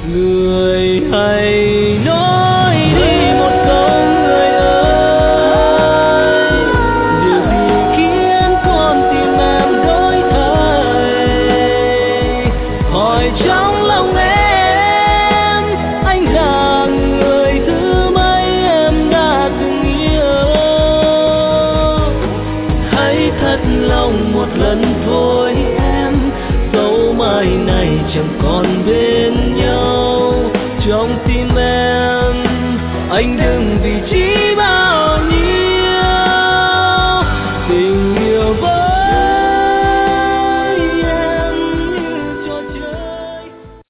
Người hãy nói đi một câu người ơi, điều gì khiến con tim em đổi thay? Hỏi trong lòng em, anh là người thứ mấy em đã từng yêu. Hãy thật lòng một lần thôi em, dẫu mai này chẳng còn bên nhau. Trong tim em, anh đừng vì chi